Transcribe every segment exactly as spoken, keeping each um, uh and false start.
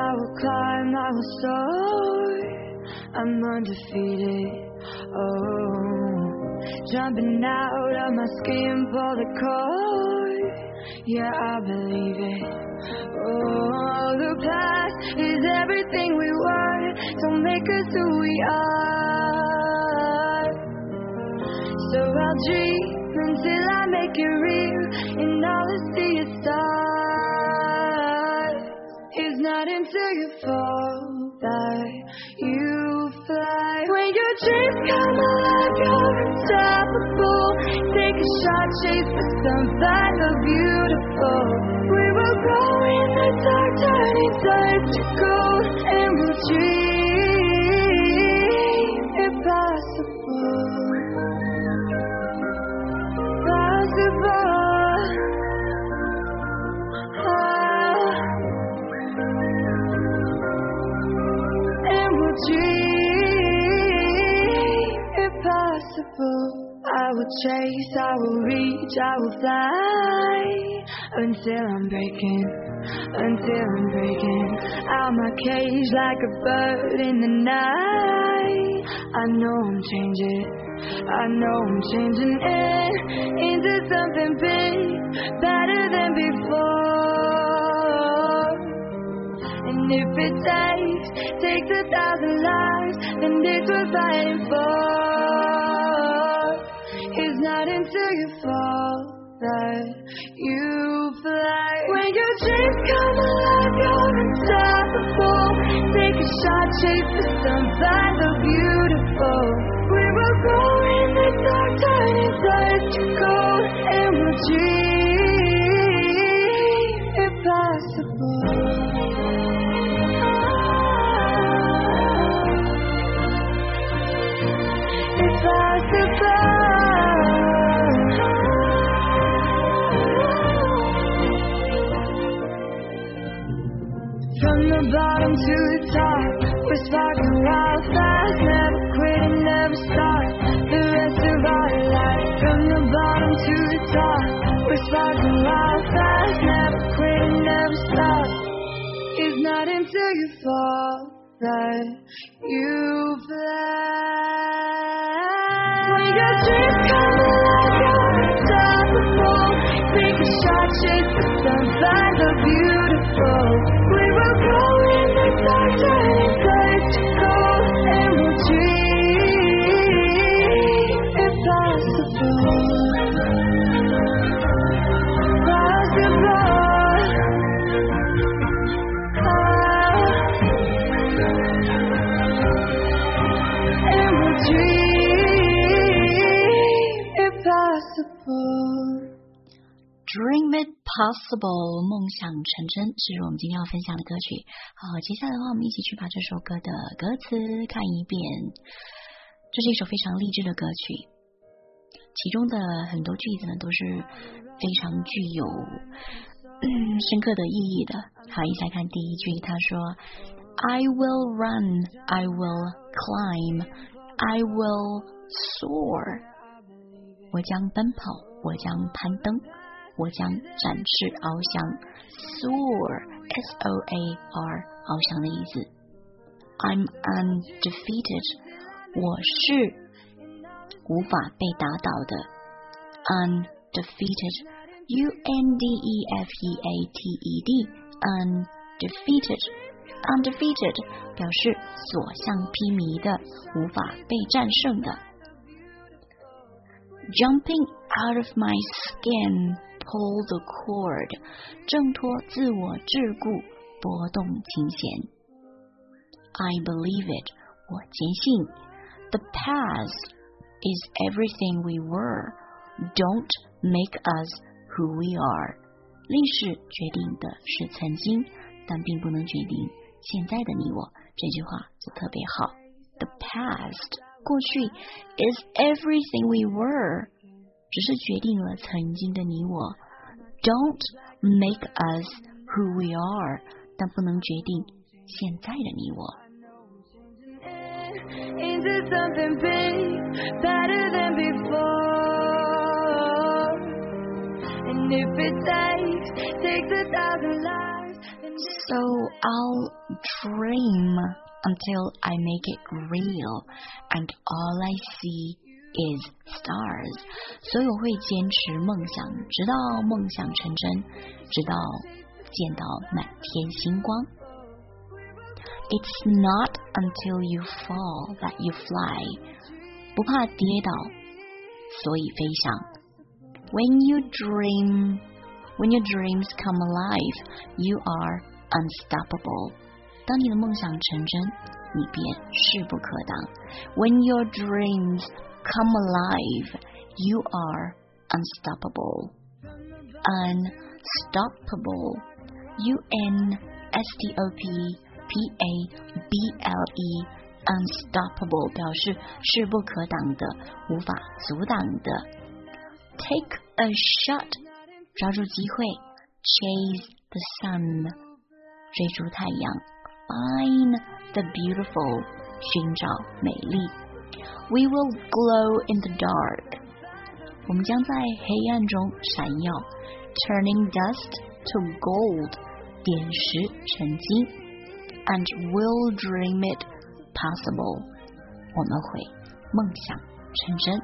I will climb, I will soar. I'm undefeated. Oh, jumping out of my skin for the core. Yeah, I believe it. Oh, the past is everything we were. Don't make us who we are. So I'll dream until I make it real, and all I see is stars. It's not until you fall that you fly. When your dreams come alive, you're unstoppable. Take a shot, chase the sun, find the beautiful. We will grow in the dark, turning dark to gold, and we'll dream impossible. Possible. Ah. And we'll dream impossible. I will chase, I will reach, I will fly until I'm breaking, until I'm breaking out my cage like a bird in the night. I know I'm changing, I know I'm changing it into something big, better than before. And if it takes, takes a thousand lives, then it's worth fighting for. It's not until you fall that you fly. When your dreams come alive, you're unstoppable. Take a shot, chase the sun, find the beautiful. We will grow in the dark, turning dark to gold, and we'll dream impossible. Impossible. From the bottom to the top, we're sparking wild fast, never quit and never stop. The rest of our life. From the bottom to the top, we're sparking wild fast, never quit and never stop. It's not until you fall that you fly. When your dreams come alive, you're unstoppable. Take a shot, chase the sun, find the beautiful. We will grow in the dark, turning dark to gold, and we'll dream impossible. Possible. Ah. And we'll dream impossible. Dream it possible， 梦想成真是我们今天要分享的歌曲。好，接下来的话，我们一起去把这首歌的歌词看一遍。这是一首非常励志的歌曲，其中的很多句子呢都是非常具有、嗯、深刻的意义的。好，一起来看第一句，他说 I will run, I will climb, I will soar。 我将奔跑，我将攀登，我将展翅翱翔。 Soar S O A R 翱翔的意思。 I'm undefeated 我是无法被打倒的。 Undefeated U N D E F E A T E D Undefeated Undefeated 表示所向披靡的，无法被战胜的。 Jumping out of my skin Pull the cord 挣脱自我桎梏，拨动琴弦。 I believe it 我坚信。 The past is everything we were Don't make us who we are 历史决定的是曾经，但并不能决定现在的你我。这句话就特别好。 The past 过去 is everything we were只是决定了曾经的你我。 Don't make us who we are 但不能决定现在的你我。 Into something big, better than before. And if it takes, takes a thousand lives, then So I'll dream until I make it real, and all I see is stars. 所以我会坚持梦想，直到梦想成真，直到见到满天星光。It's not until you fall that you fly. 不怕跌倒，所以飞翔。When you dream, when your dreams come alive, you are unstoppable. 当你的梦想成真，你便势不可挡。When your dreams come alive, you are unstoppable. Unstoppable. U N S T O P P A B L E. Unstoppable 表示势不可挡的，无法阻挡的。Take a shot. 抓住机会。Chase the sun. 追逐太阳。Find the beautiful. 寻找美丽。We will glow in the dark. 我们将在黑暗中闪耀。Turning dust to gold. 点石成金。And we'll dream it possible. 我们会梦想成真。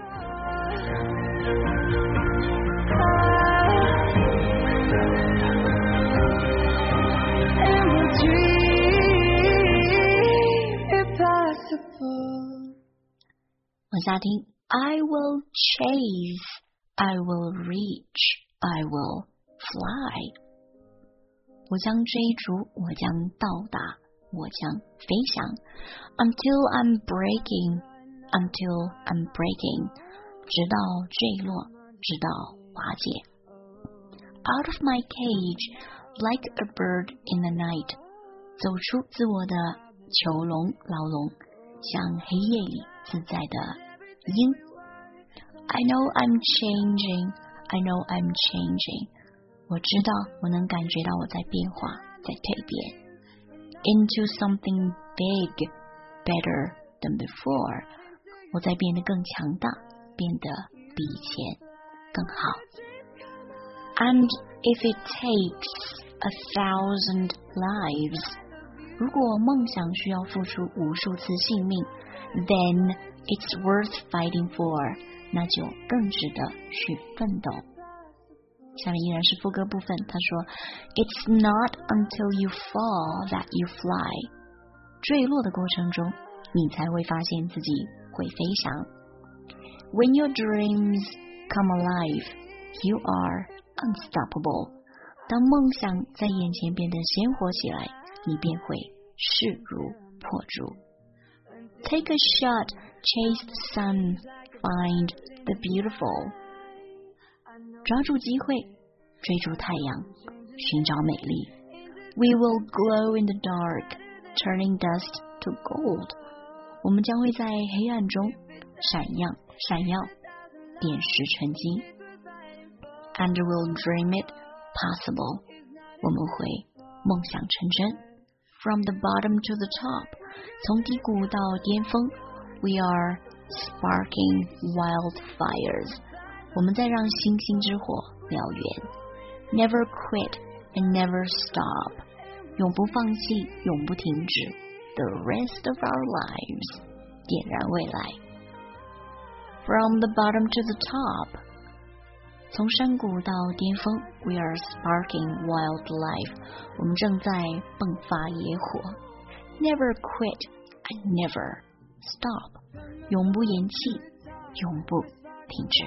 往下听 I will chase, I will reach, I will fly. 我将追逐，我将到达，我将飞翔。Until I'm breaking, until I'm breaking. 直到坠落，直到瓦解。Out of my cage, like a bird in the night. 走出自我的囚笼牢笼，像黑夜里自在的鹰。I know I'm changing, I know I'm changing. 我知道，我能感觉到我在变化，在蜕变。Into something big, better than before. 我在变得更强大，变得比以前更好。And if it takes a thousand lives, 如果梦想需要付出无数次性命 then it's worth fighting for. 那就更值得去奋斗。下面依然是副歌部分，他说 It's not until you fall that you fly. 坠落的过程中，你才会发现自己会飞翔。When your dreams come alive, you are unstoppable. 当梦想在眼前变得鲜活起来，你便会势如破竹。Take a shot, chase the sun, find the beautiful. 抓住机会，追逐太阳，寻找美丽。We will glow in the dark, turning dust to gold. 我们将会在黑暗中闪耀，闪耀，点石成金。And we'll dream it possible. 我们会梦想成真。From the bottom to the top. 从低谷到巅峰 We are sparking wildfires. 我们在让星星之火燎原。Never quit and never stop. 永不放弃，永不停止。The rest of our lives. 点燃未来。From the bottom to the top. 从山谷到巅峰 We are sparking wildlife. 我们正在迸发野火。Never quit and never stop. 永不言弃，永不停止。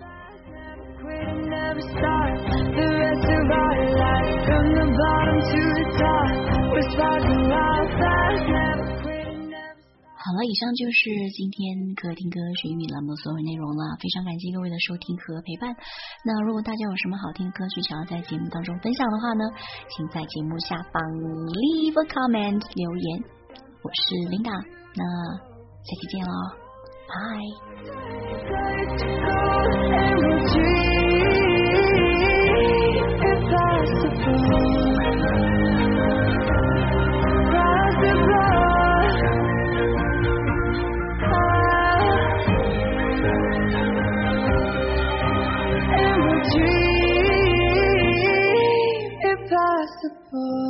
好了，以上就是今天可听歌学英语栏目所有内容了，非常感谢各位的收听和陪伴。那如果大家有什么好听的歌曲想要在节目当中分享的话呢，请在节目下方 leave a comment 留言。我是 Linda， 那下期见咯，拜。